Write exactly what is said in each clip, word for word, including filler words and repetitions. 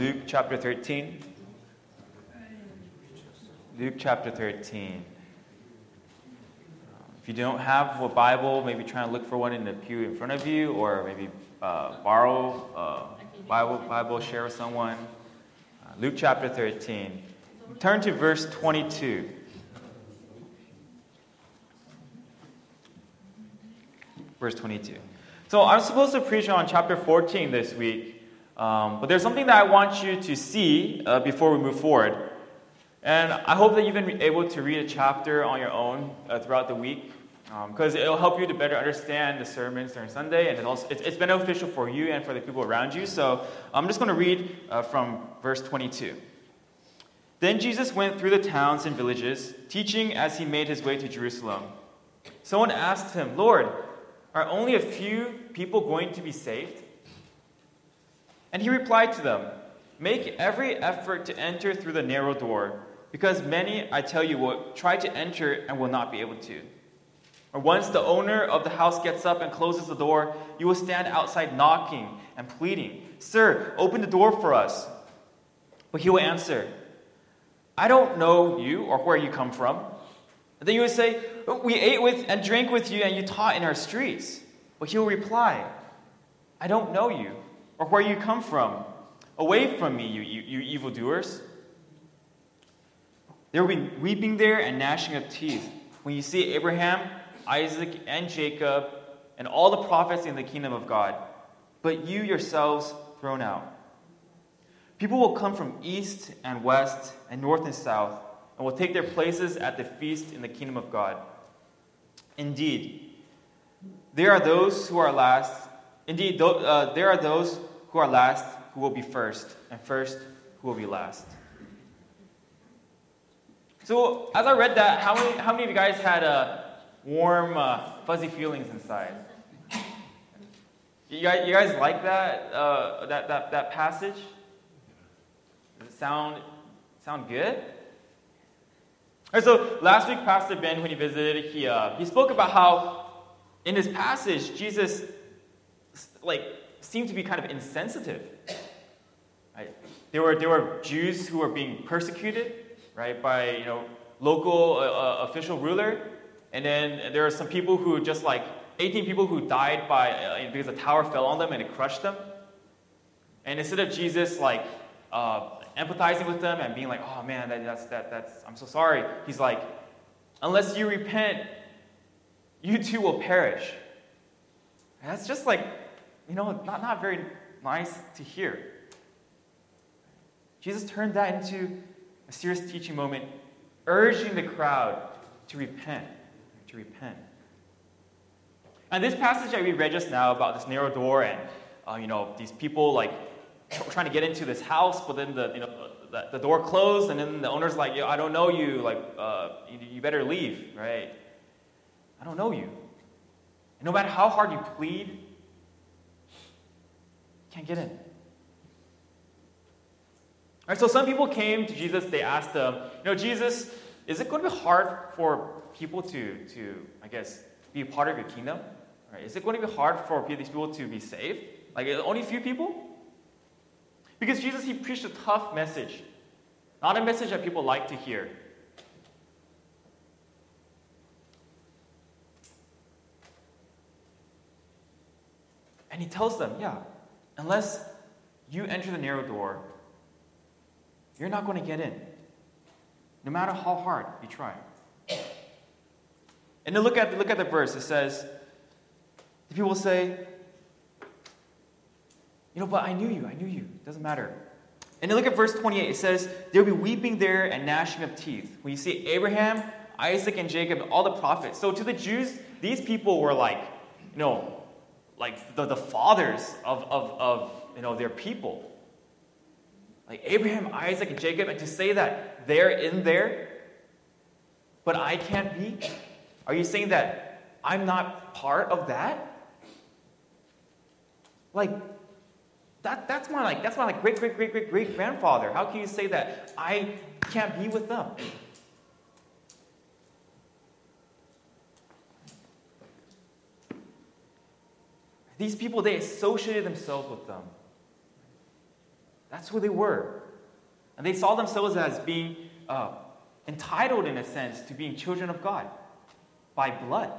Luke chapter thirteen. Luke chapter thirteen. If you don't have a Bible, maybe try and look for one in the pew in front of you, or maybe uh, borrow a Bible, Bible, share with someone. Uh, Luke chapter thirteen. Turn to verse twenty-two. Verse twenty-two. So I'm supposed to preach on chapter fourteen this week. Um, but there's something that I want you to see uh, before we move forward. And I hope that you've been able to read a chapter on your own uh, throughout the week, because um, it'll help you to better understand the sermons during Sunday, and it also, it's, it's beneficial for you and for the people around you. So I'm just going to read uh, from verse twenty-two. Then Jesus went through the towns and villages, teaching as he made his way to Jerusalem. Someone asked him, "Lord, are only a few people going to be saved?" And he replied to them, "Make every effort to enter through the narrow door, because many, I tell you, will try to enter and will not be able to. Or once the owner of the house gets up and closes the door, you will stand outside knocking and pleading, 'Sir, open the door for us.' But he will answer, 'I don't know you or where you come from.' And then you will say, 'We ate with and drank with you, and you taught in our streets.' But he will reply, 'I don't know you or where you come from. Away from me, you, you, you evildoers.' There will be weeping there and gnashing of teeth when you see Abraham, Isaac, and Jacob, and all the prophets in the kingdom of God, but you yourselves thrown out. People will come from east and west and north and south, and will take their places at the feast in the kingdom of God. Indeed, there are those who are last. Indeed, th- uh, there are those who are last who will be first, and first who will be last." So, as I read that, how many how many of you guys had uh, warm, uh, fuzzy feelings inside? You guys, you guys like that uh, that that that passage? Does it sound sound good? All right, so last week, Pastor Ben, when he visited, he uh, he spoke about how in this passage Jesus like seemed to be kind of insensitive. Right? There were there were Jews who were being persecuted, right, by you know local uh, official ruler, and then there are some people who just like eighteen people who died by uh, because a tower fell on them and it crushed them. And instead of Jesus like uh, empathizing with them and being like, "Oh man, that, that's that that's I'm so sorry," he's like, "Unless you repent, you too will perish." And that's just like you know not not very nice to hear. Jesus turned that into a serious teaching moment, urging the crowd to repent, to repent. And this passage that we read just now about this narrow door and uh, you know these people like trying to get into this house, but then the you know the, the door closed, and then the owner's like, "Yo, I don't know you. Like, uh, you, you better leave, right? I don't know you." And no matter how hard you plead, you can't get in. All right, so some people came to Jesus. They asked him, you know, "Jesus, is it going to be hard for people to, to I guess, be a part of your kingdom? Right? Is it going to be hard for these people to be saved? Like, only a few people?" Because Jesus, he preached a tough message, not a message that people like to hear. And he tells them, yeah, unless you enter the narrow door, you're not going to get in, no matter how hard you try. And then look at look at the verse. It says, the people say, "You know, but I knew you. I knew you. It doesn't matter." And then look at verse twenty-eight. It says, "There will be weeping there and gnashing of teeth when you see Abraham, Isaac, and Jacob, and all the prophets." So to the Jews, these people were like, you know, like the, the fathers of, of, of you know their people. Like Abraham, Isaac, and Jacob, and to say that they're in there, but I can't be? Are you saying that I'm not part of that? Like, that that's my like that's my like great great great great great grandfather. How can you say that I can't be with them? These people, they associated themselves with them. That's who they were. And they saw themselves as being uh, entitled, in a sense, to being children of God by blood.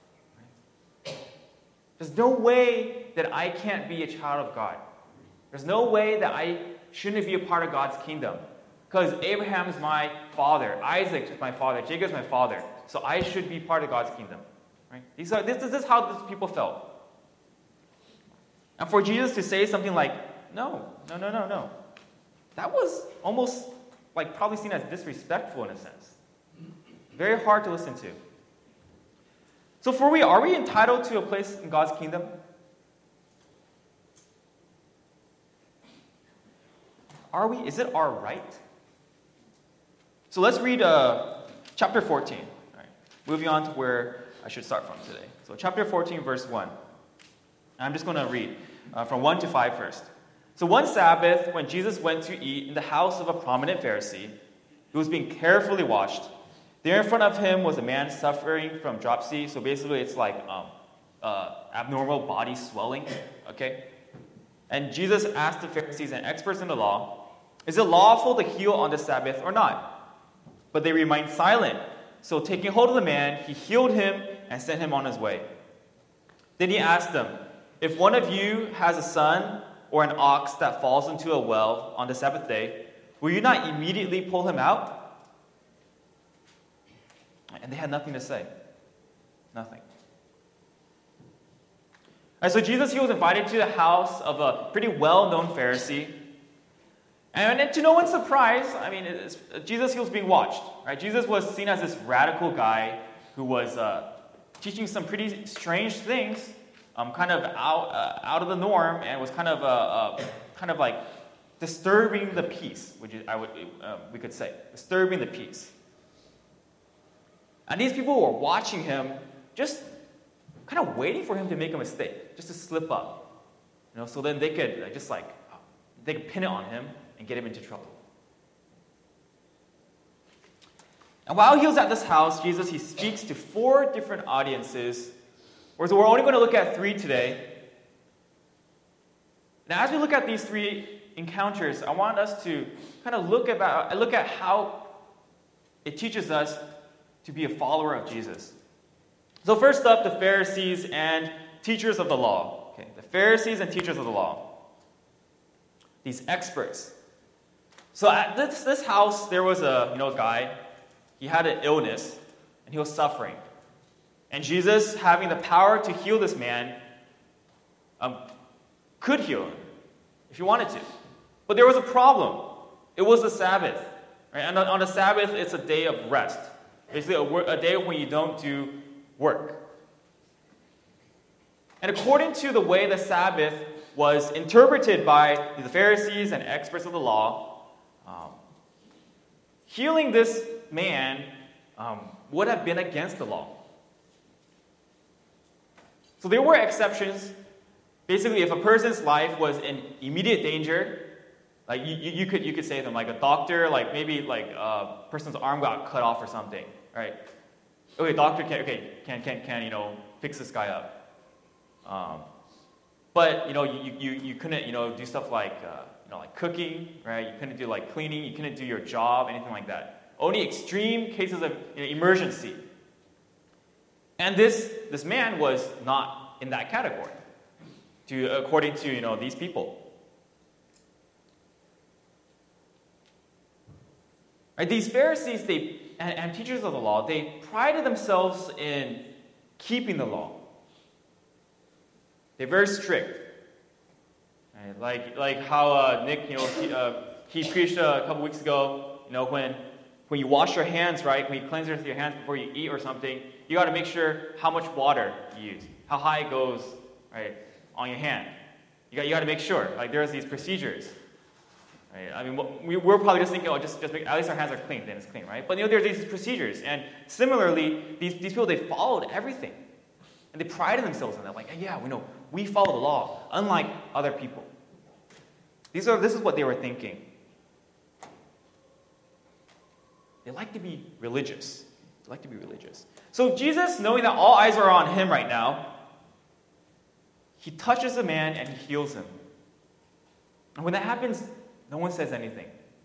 There's no way that I can't be a child of God. There's no way that I shouldn't be a part of God's kingdom. Because Abraham is my father, Isaac is my father, Jacob is my father. So I should be part of God's kingdom. Right? These are, this, this is how these people felt. And for Jesus to say something like, no, no, no, no, no. That was almost like probably seen as disrespectful in a sense. Very hard to listen to. So for we, are we entitled to a place in God's kingdom? Are we? Is it our right? So let's read uh, chapter fourteen. All right. Moving on to where I should start from today. So chapter fourteen, verse one. I'm just going to read uh, from one to five first. So one Sabbath, when Jesus went to eat in the house of a prominent Pharisee, who was being carefully washed, there in front of him was a man suffering from dropsy. So basically it's like um, uh, abnormal body swelling. Okay? And Jesus asked the Pharisees and experts in the law, is it lawful to heal on the Sabbath or not? But they remained silent. So taking hold of the man, he healed him and sent him on his way. Then he asked them, if one of you has a son or an ox that falls into a well on the Sabbath day, will you not immediately pull him out? And they had nothing to say. Nothing. All right, so Jesus, he was invited to the house of a pretty well-known Pharisee. And to no one's surprise, I mean, it's, Jesus, he was being watched. Right? Jesus was seen as this radical guy who was uh, teaching some pretty strange things, um, kind of out uh, out of the norm, and was kind of uh, uh, kind of like disturbing the peace, which is, I would uh, we could say disturbing the peace. And these people were watching him, just kind of waiting for him to make a mistake, just to slip up, you know, so then they could uh, just like they could pin it on him and get him into trouble. And while he was at this house, Jesus, he speaks to four different audiences. So we're only going to look at three today. Now, as we look at these three encounters, I want us to kind of look about look at how it teaches us to be a follower of Jesus. So first up, the Pharisees and teachers of the law. Okay, the Pharisees and teachers of the law. These experts. So at this, this house, there was a you know guy. He had an illness, and he was suffering. And Jesus, having the power to heal this man, um, could heal him if he wanted to. But there was a problem. It was the Sabbath. Right? And on the Sabbath, it's a day of rest. Basically, a, wor- a day when you don't do work. And according to the way the Sabbath was interpreted by the Pharisees and experts of the law, um, healing this man um, would have been against the law. So there were exceptions. Basically, if a person's life was in immediate danger, like you, you, you could you could say them, like a doctor, like maybe like a person's arm got cut off or something, right? Okay, doctor can okay can can can you know fix this guy up. Um, but you know you, you you couldn't you know do stuff like uh, you know like cooking, right? You couldn't do like cleaning. You couldn't do your job, anything like that. Only extreme cases of you know, emergency. And this this man was not in that category, to according to you know these people. Right, these Pharisees, they and, and teachers of the law, they prided themselves in keeping the law. They're very strict. Right, like like how uh, Nick you know he, uh, he preached a couple weeks ago. You know when. When you wash your hands, right, when you cleanse with your hands before you eat or something, you got to make sure how much water you use, how high it goes, right, on your hand. You got you got to make sure. Like there's these procedures. Right? I mean, we, we're probably just thinking, oh, just just make, at least our hands are clean, then it's clean, right? But you know, there's these procedures, and similarly, these these people they followed everything, and they prided themselves on that. Like, yeah, we know we follow the law, unlike other people. These are this is what they were thinking. They like to be religious. They like to be religious. So Jesus, knowing that all eyes are on him right now, he touches the man and he heals him. And when that happens, No one says anything.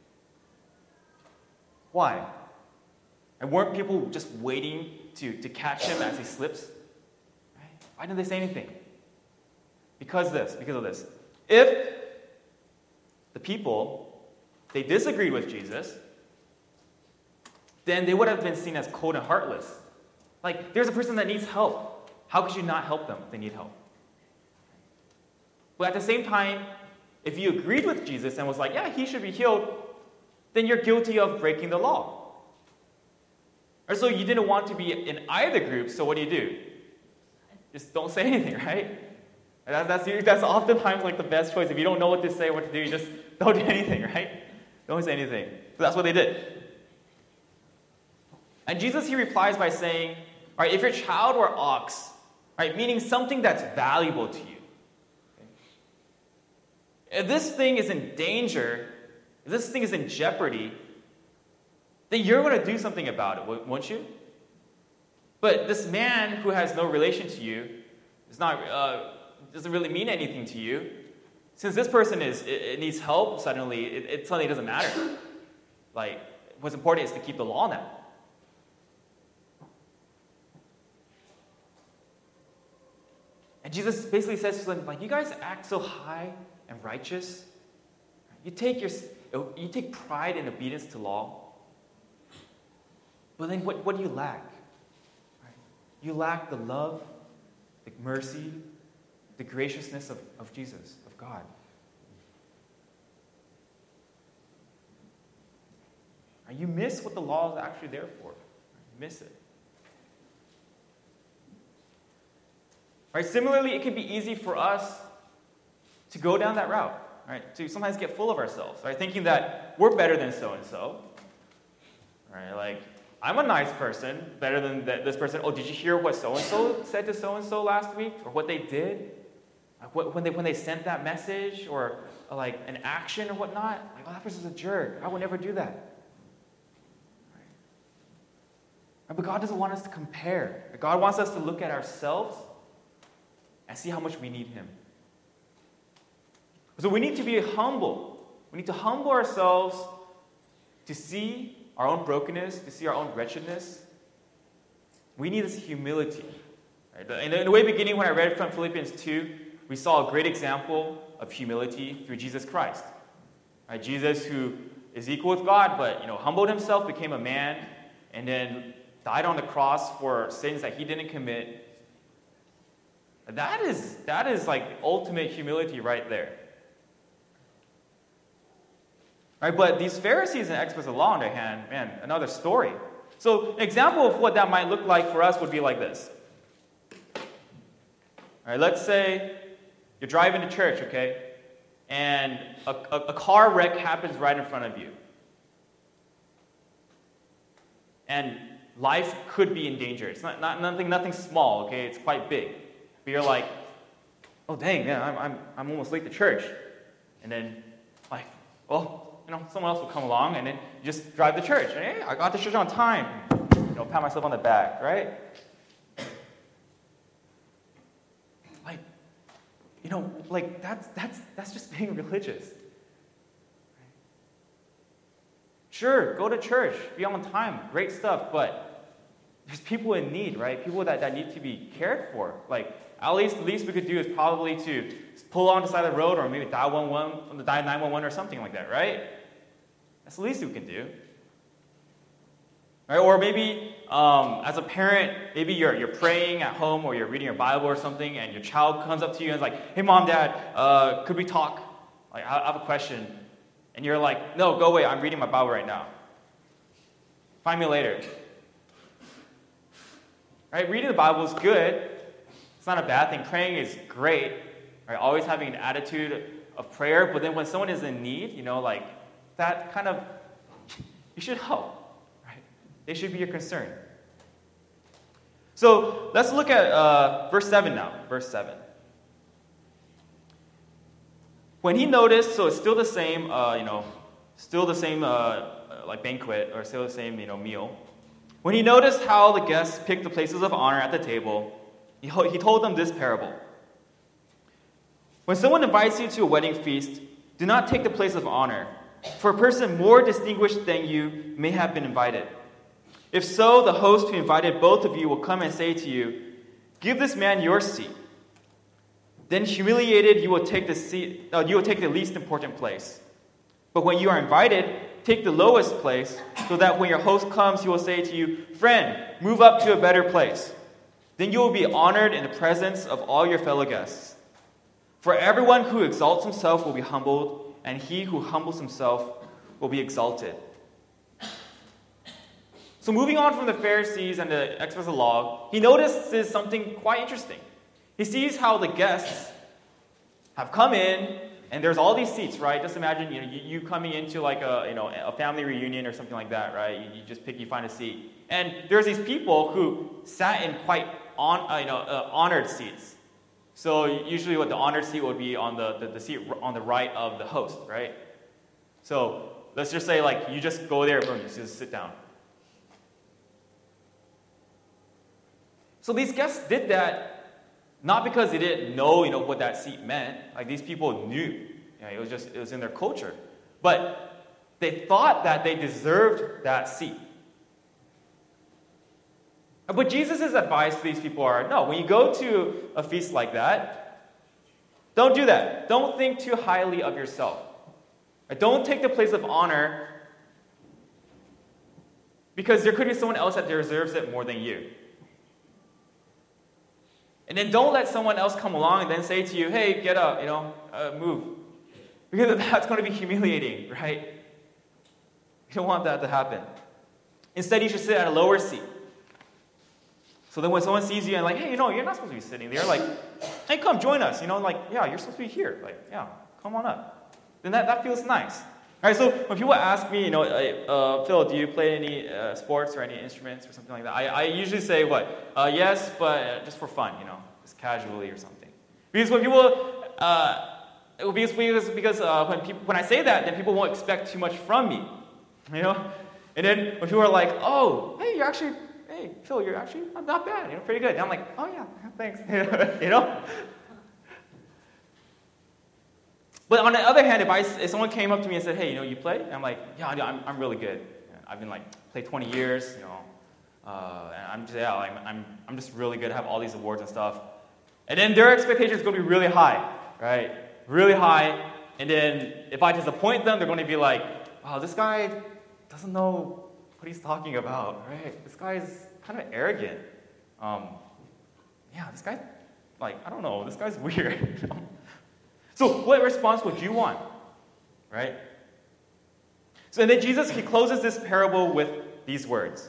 Why? And weren't people just waiting to, to catch him as he slips? Right? Why didn't they say anything? Because this, because of this. If the people, they disagreed with Jesus, then they would have been seen as cold and heartless. Like, there's a person that needs help. How could you not help them if they need help? But at the same time, if you agreed with Jesus and was like, yeah, he should be healed, then you're guilty of breaking the law. Or so you didn't want to be in either group, so what do you do? Just don't say anything, right? That's, that's, that's oftentimes like the best choice. If you don't know what to say, what to do, you just don't do anything, right? Don't say anything. So that's what they did. And Jesus, he replies by saying, all right, if your child were ox, right, meaning something that's valuable to you, if this thing is in danger, if this thing is in jeopardy, then you're going to do something about it, won't you? But this man who has no relation to you, is not, uh, doesn't really mean anything to you. Since this person is it, it needs help, suddenly it, it suddenly doesn't matter. Like, what's important is to keep the law now. And Jesus basically says to them, like, you guys act so high and righteous. You take your you take pride in obedience to law. But then what, what do you lack? Right? You lack the love, the mercy, the graciousness of, of Jesus, of God. Right? You miss what the law is actually there for. You miss it. Right? Similarly, it can be easy for us to go down that route, right? To sometimes get full of ourselves, right? Thinking that we're better than so-and-so, right? Like, I'm a nice person, better than th- this person. Oh, did you hear what so-and-so said to so-and-so last week? Or what they did? Like, what, when, they, when they sent that message or uh, like an action or whatnot? Like, oh, that person's a jerk. I would never do that. Right? But God doesn't want us to compare. God wants us to look at ourselves and see how much we need him. So we need to be humble. We need to humble ourselves to see our own brokenness, to see our own wretchedness. We need this humility. Right? In the, in the way beginning, when I read from Philippians two, we saw a great example of humility through Jesus Christ. Right? Jesus, who is equal with God, but you know, humbled himself, became a man, and then died on the cross for sins that he didn't commit. That is, that is like ultimate humility right there. Right, but these Pharisees and experts of the law, on their hand, man, another story. So an example of what that might look like for us would be like this. All right, let's say you're driving to church, okay, and a, a, a car wreck happens right in front of you. And life could be in danger. It's not, not nothing, nothing small, okay? It's quite big. But you're like, oh dang, man, I'm, I'm, I'm almost late to church. And then, like, well, you know, someone else will come along, and then you just drive to church. Hey, I got to church on time. You know, pat myself on the back, right? Like, you know, like that's that's that's just being religious. Sure, go to church, be on time, great stuff, but there's people in need, right? People that, that need to be cared for. Like, at least the least we could do is probably to pull on the side of the road or maybe dial one one, dial nine one one or something like that, right? That's the least we can do. Right? Or maybe um, as a parent, maybe you're you're praying at home or you're reading your Bible or something, and your child comes up to you and is like, "Hey, mom, dad, uh, could we talk? Like, I, I have a question." And you're like, "No, go away. I'm reading my Bible right now. Find me later." Right? Reading the Bible is good. It's not a bad thing. Praying is great. Right? Always having an attitude of prayer. But then when someone is in need, you know, like that kind of, you should help. Right? They should be your concern. So let's look at uh, verse seven now. Verse seven. When he noticed, so it's still the same, uh, you know, still the same uh, like banquet or still the same, you know, meal. When he noticed how the guests picked the places of honor at the table, he, he told them this parable. When someone invites you to a wedding feast, do not take the place of honor, for a person more distinguished than you may have been invited. If so, the host who invited both of you will come and say to you, 'Give this man your seat.' Then humiliated, you will take the seat, uh, you will take the least important place. But when you are invited, take the lowest place, so that when your host comes, he will say to you, 'Friend, move up to a better place.' Then you will be honored in the presence of all your fellow guests. For everyone who exalts himself will be humbled, and he who humbles himself will be exalted." So moving on from the Pharisees and the experts of the law, he notices something quite interesting. He sees how the guests have come in, and there's all these seats, right? Just imagine, you know, you, you coming into like a, you know, a family reunion or something like that, right? You, you just pick, you find a seat, and there's these people who sat in quite on, uh, you know, uh, honored seats. So usually, what the honored seat would be on the, the the seat on the right of the host, right? So let's just say, like, you just go there, boom, you just sit down. So these guests did that. Not because they didn't know, you know, what that seat meant. Like, these people knew. You know, it was just, it was in their culture. But they thought that they deserved that seat. But Jesus' advice to these people are, no, when you go to a feast like that, don't do that. Don't think too highly of yourself. Right? Don't take the place of honor, because there could be someone else that deserves it more than you. And then don't let someone else come along and then say to you, "Hey, get up, you know, uh, move." Because that's going to be humiliating, right? You don't want that to happen. Instead, you should sit at a lower seat. So then when someone sees you and like, "Hey, you know, you're not supposed to be sitting there," like, "Hey, come join us," you know, like, "Yeah, you're supposed to be here." Like, "Yeah, come on up." Then that, that feels nice. All right, so when people ask me, you know, uh, "Phil, do you play any uh, sports or any instruments or something like that?" I, I usually say, what? Uh, yes, but just for fun, you know, just casually or something. Because when people, uh, because, because, because uh, when, people, when I say that, then people won't expect too much from me, you know? And then when people are like, "Oh, hey, you're actually, hey, Phil, you're actually not bad, you know, pretty good." And I'm like, "Oh, yeah, thanks," you know? But on the other hand, if I if someone came up to me and said, "Hey, you know, you play?" And I'm like, "Yeah, I'm I'm really good. I've been like played twenty years, you know, uh, and I'm just yeah, like, I'm I'm just really good. I have all these awards and stuff." And then their expectations are going to be really high, right? Really high. And then if I disappoint them, they're going to be like, "Wow, this guy doesn't know what he's talking about, right? This guy is kind of arrogant. Um, yeah, this guy, like, I don't know, this guy's weird." You know? So what response would you want, right? So and then Jesus, he closes this parable with these words.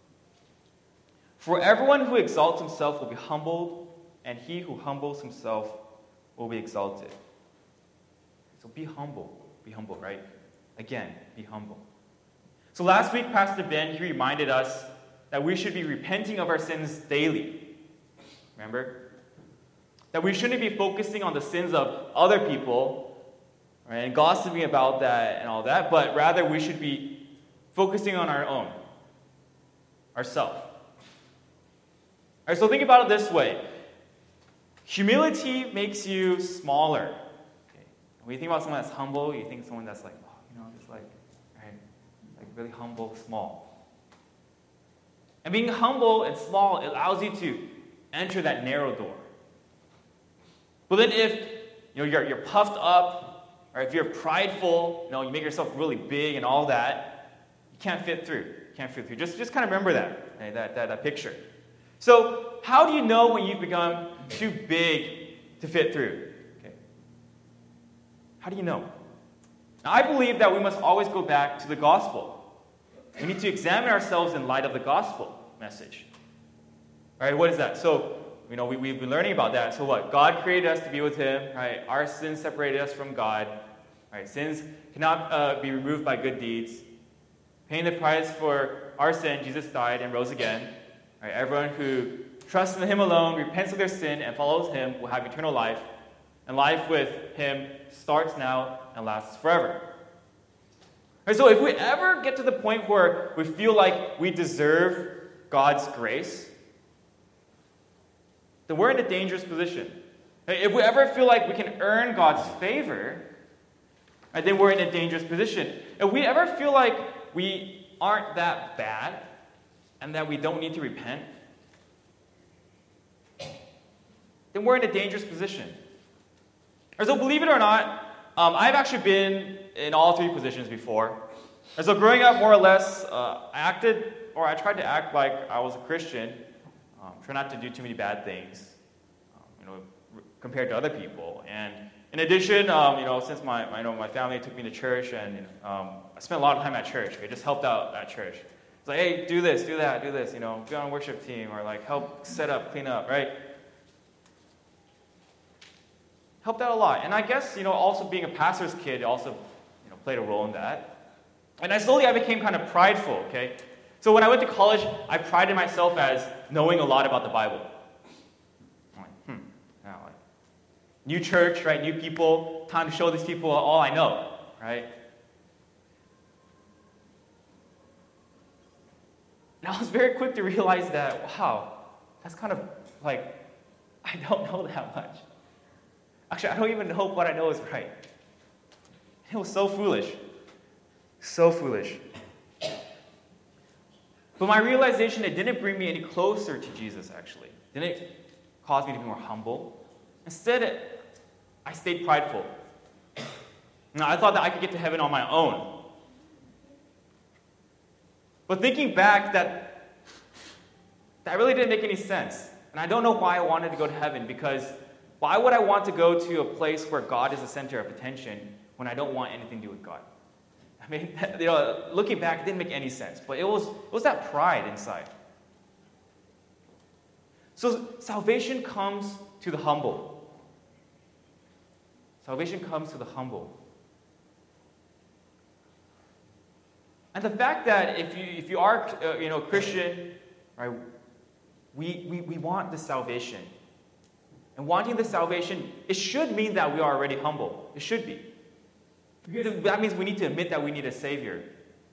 "For everyone who exalts himself will be humbled, and he who humbles himself will be exalted." So be humble. Be humble, right? Again, be humble. So last week, Pastor Ben, he reminded us that we should be repenting of our sins daily. Remember? That we shouldn't be focusing on the sins of other people, right, and gossiping about that and all that, but rather we should be focusing on our own, ourselves. All right, so think about it this way. Humility makes you smaller. Okay? When you think about someone that's humble, you think someone that's like, oh, you know, just like, right, like really humble, small. And being humble and small, it allows you to enter that narrow door. But then if you know you're you're puffed up, or if you're prideful, you know, you make yourself really big and all that, you can't fit through. You can't fit through. Just just kind of remember that, okay, that, that that picture. So how do you know when you've become too big to fit through? Okay. How do you know? Now, I believe that we must always go back to the gospel. We need to examine ourselves in light of the gospel message. All right, what is that? So You know, we, we've been learning about that. So what? God created us to be with Him, right? Our sins separated us from God, right? Sins cannot uh, be removed by good deeds. Paying the price for our sin, Jesus died and rose again. Right? Everyone who trusts in Him alone, repents of their sin, and follows Him will have eternal life. And life with Him starts now and lasts forever. Right? So if we ever get to the point where we feel like we deserve God's grace, then we're in a dangerous position. If we ever feel like we can earn God's favor, right, then we're in a dangerous position. If we ever feel like we aren't that bad and that we don't need to repent, then we're in a dangerous position. And so believe it or not, um, I've actually been in all three positions before. And so growing up, more or less, uh, I acted, or I tried to act like I was a Christian. Um, try not to do too many bad things, um, you know, r- compared to other people. And in addition, um, you know, since my, my, you know, my family took me to church, and you know, um, I spent a lot of time at church. I just helped out at church. It's like, hey, do this, do that, do this. You know, be on a worship team, or like help set up, clean up, right? Helped out a lot. And I guess, you know, also being a pastor's kid also, you know, played a role in that. And I slowly I became kind of prideful, okay? So when I went to college, I prided myself as knowing a lot about the Bible. I'm like, hmm, now, like, new church, right? New people, time to show these people all I know, right? And I was very quick to realize that, wow, that's kind of like, I don't know that much. Actually, I don't even know what I know is right. It was so foolish. So foolish. But my realization, it didn't bring me any closer to Jesus, actually. It didn't cause me to be more humble. Instead, it, I stayed prideful. Now, I thought that I could get to heaven on my own. But thinking back, that, that really didn't make any sense. And I don't know why I wanted to go to heaven, because why would I want to go to a place where God is the center of attention when I don't want anything to do with God? I mean, you know, looking back, it didn't make any sense. But it was, it was that pride inside. So salvation comes to the humble. Salvation comes to the humble. And the fact that if you if you are uh, you know Christian, right, we, we we want the salvation. And wanting the salvation, it should mean that we are already humble. It should be. Because that means we need to admit that we need a Savior.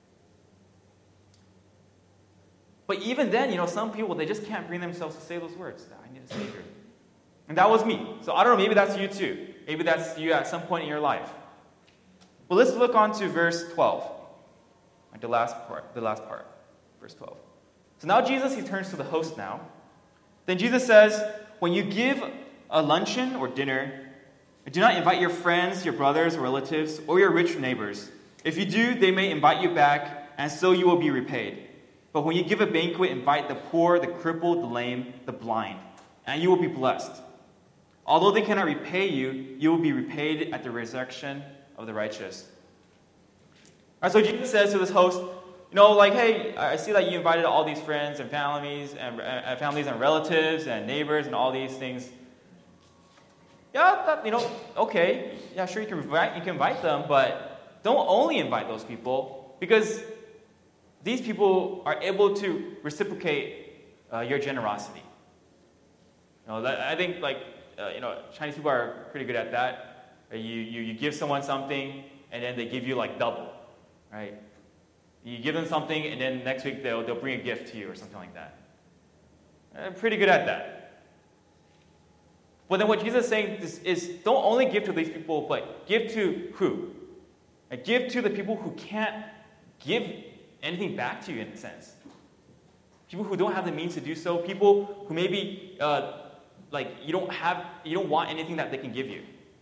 But even then, you know, some people, they just can't bring themselves to say those words, that I need a Savior. And that was me. So I don't know, maybe that's you too. Maybe that's you at some point in your life. Well, let's look on to verse twelve. Like the last part, the last part, verse twelve. So now Jesus, he turns to the host now. Then Jesus says, when you give a luncheon or dinner, do not invite your friends, your brothers, relatives, or your rich neighbors. If you do, they may invite you back, and so you will be repaid. But when you give a banquet, invite the poor, the crippled, the lame, the blind, and you will be blessed. Although they cannot repay you, you will be repaid at the resurrection of the righteous. All right, so Jesus says to this host, you know, like, hey, I see that you invited all these friends and families and uh, families and relatives and neighbors and all these things. Yeah, that, you know, okay, yeah, sure, you can invite, you can invite them, but don't only invite those people, because these people are able to reciprocate uh, your generosity. You know, that, I think, like, uh, you know, Chinese people are pretty good at that. You, you you give someone something, and then they give you like double, right? You give them something, and then next week they'll they'll bring a gift to you or something like that. I'm pretty good at that. But then what Jesus is saying is, is don't only give to these people, but give to who? Like, give to the people who can't give anything back to you, in a sense. People who don't have the means to do so. People who maybe uh, like you don't have, you don't want anything that they can give you.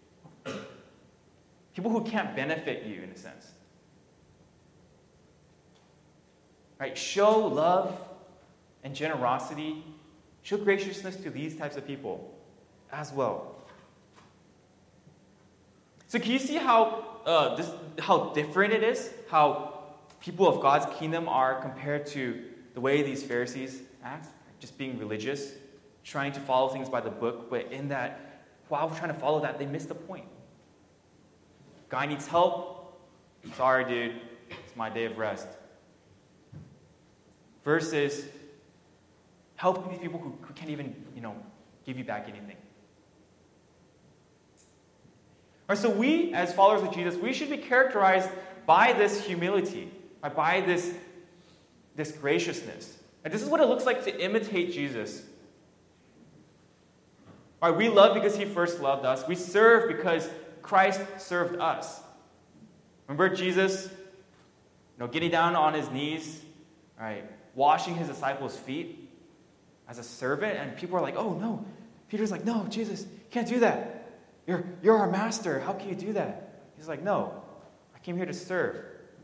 People who can't benefit you, in a sense. Right? Show love and generosity. Show graciousness to these types of people as well. So can you see how uh, this how different it is? How people of God's kingdom are compared to the way these Pharisees act, just being religious, trying to follow things by the book, but in that, while trying to follow that, they miss the point. Guy needs help. Sorry, dude. It's my day of rest. Versus helping these people who, who can't even, you know, give you back anything. All right, so we, as followers of Jesus, we should be characterized by this humility, by this, this graciousness. And this is what it looks like to imitate Jesus. All right, we love because he first loved us. We serve because Christ served us. Remember Jesus, you know, getting down on his knees, right, washing his disciples' feet as a servant, and people are like, oh no. Peter's like, no, Jesus, you can't do that. You're, you're our master. How can you do that? He's like, no, I came here to serve.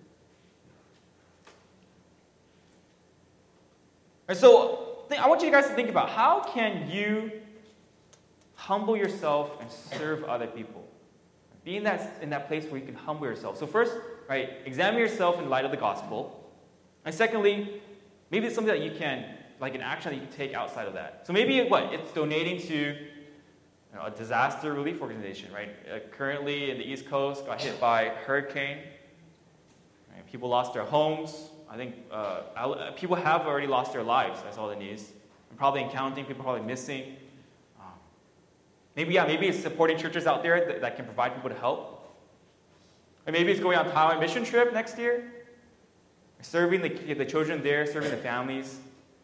And so I want you guys to think about, how can you humble yourself and serve other people? Be in that, in that place where you can humble yourself. So first, right, examine yourself in light of the gospel. And secondly, maybe it's something that you can, like an action that you can take outside of that. So maybe what? It's donating to, you know, a disaster relief organization, right? Uh, currently in the East Coast, got hit by a hurricane. Right? People lost their homes. I think uh, people have already lost their lives. I saw the news. And probably in counting, people are probably missing. Um, maybe, yeah, maybe it's supporting churches out there that, that can provide people to help. Or maybe it's going on a Taiwan mission trip next year. Serving the, the children there, serving the families.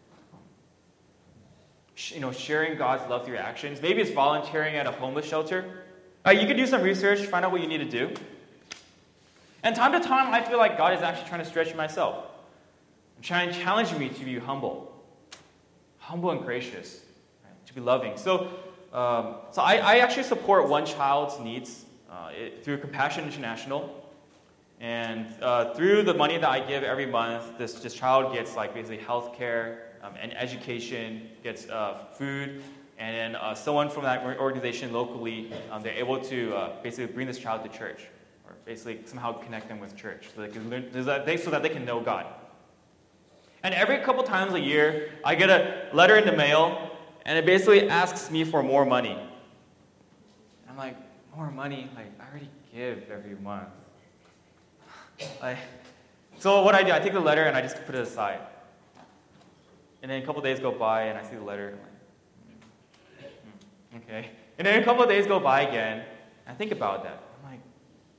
You know, sharing God's love through your actions. Maybe it's volunteering at a homeless shelter. Uh, you could do some research, find out what you need to do. And time to time, I feel like God is actually trying to stretch me myself. And trying to challenge me to be humble. Humble and gracious. Right? To be loving. So, um, so I, I actually support one child's needs uh, it, through Compassion International. And uh, through the money that I give every month, this, this child gets like basically health care, Um, and education, gets uh, food, and then uh, someone from that organization locally, um, they're able to uh, basically bring this child to church, or basically somehow connect them with church, so they can learn, so that they, so that they can know God. And every couple times a year, I get a letter in the mail, and it basically asks me for more money. And I'm like, more money? Like, I already give every month. like, so what I do, I take the letter and I just put it aside. And then a couple days go by, and I see the letter. I'm like, mm, okay. And then a couple of days go by again, and I think about that. I'm like,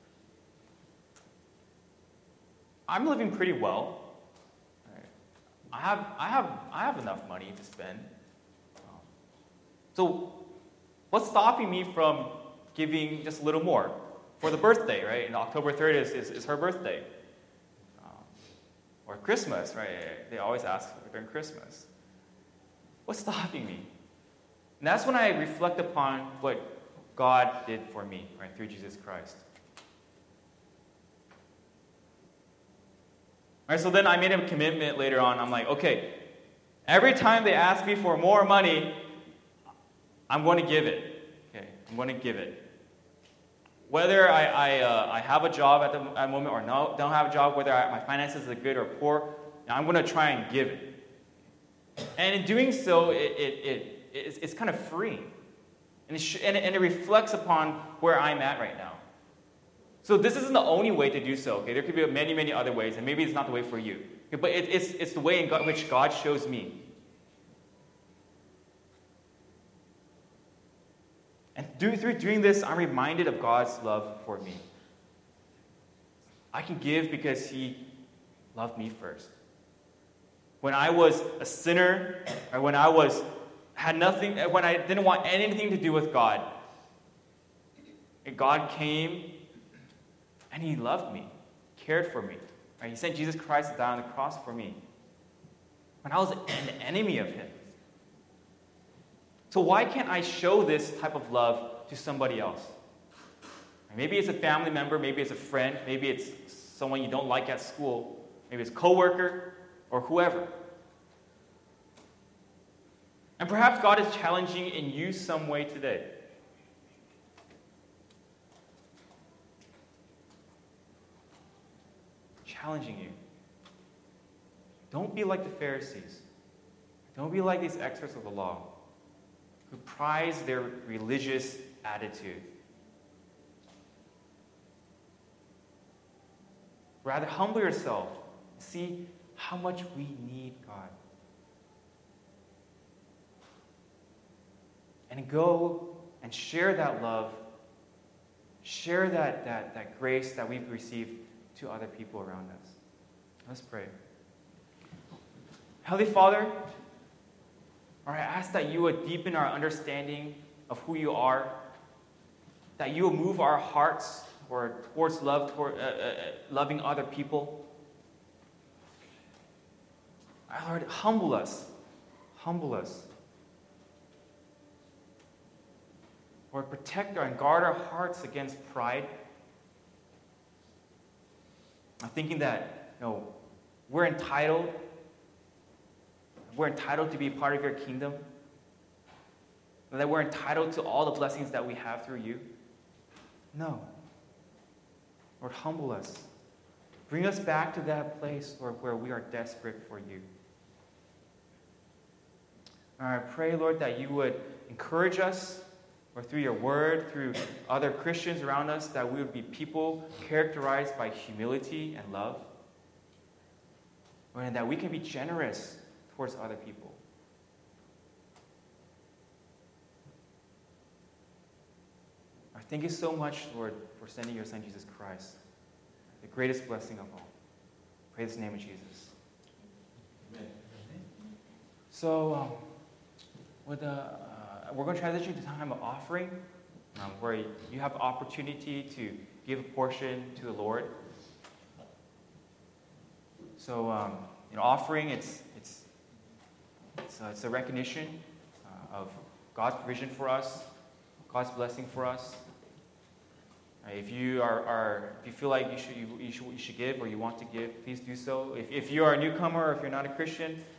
I'm living pretty well. Right. I have, I have, I have enough money to spend. Um, so, what's stopping me from giving just a little more for the birthday? Right, and October third is, is, is her birthday. Or Christmas, right? They always ask during Christmas. What's stopping me? And that's when I reflect upon what God did for me, right, through Jesus Christ. All right, so then I made a commitment later on. I'm like, okay, every time they ask me for more money, I'm going to give it. Okay, I'm going to give it. Whether I I, uh, I have a job at the at the moment or no, don't have a job, whether I, my finances are good or poor, I'm going to try and give it. And in doing so, it, it, it it's, it's kind of freeing. And it, sh- and, it, and it reflects upon where I'm at right now. So this isn't the only way to do so. Okay, there could be many, many other ways, and maybe it's not the way for you. Okay, but it, it's, it's the way in God, which God shows me. And through, through doing this, I'm reminded of God's love for me. I can give because He loved me first. When I was a sinner, or when I was had nothing, when I didn't want anything to do with God, and God came and He loved me, cared for me. Right? He sent Jesus Christ to die on the cross for me. When I was an enemy of Him. So why can't I show this type of love to somebody else? Maybe it's a family member, maybe it's a friend, maybe it's someone you don't like at school, maybe it's a coworker or whoever. And perhaps God is challenging in you some way today. Challenging you. Don't be like the Pharisees. Don't be like these experts of the law, who prize their religious attitude. Rather, humble yourself. See how much we need God. And go and share that love, share that, that, that grace that we've received to other people around us. Let's pray. Heavenly Father, Lord, I ask that you would deepen our understanding of who you are, that you will move our hearts or towards love, toward, uh, uh, loving other people. Our Lord, humble us. Humble us. Lord, protect our and guard our hearts against pride. I'm thinking that, you know, we're entitled. We're entitled to be part of your kingdom. And that we're entitled to all the blessings that we have through you. No. Lord, humble us. Bring us back to that place, Lord, where we are desperate for you. And I pray, Lord, that you would encourage us, or through your word, through other Christians around us, that we would be people characterized by humility and love. And that we can be generous towards other people. I thank you so much, Lord, for sending your Son, Jesus Christ, the greatest blessing of all. Praise the name of Jesus. Amen. So, um, with, uh, uh, we're going to transition to time of offering, um, where you have the opportunity to give a portion to the Lord. So, um, you know, offering, it's it's it's, uh, it's a recognition uh, of God's provision for us, God's blessing for us. Uh, if you are, are if you feel like you should you, you should you should give or you want to give, please do so. If if you are a newcomer or if you're not a Christian,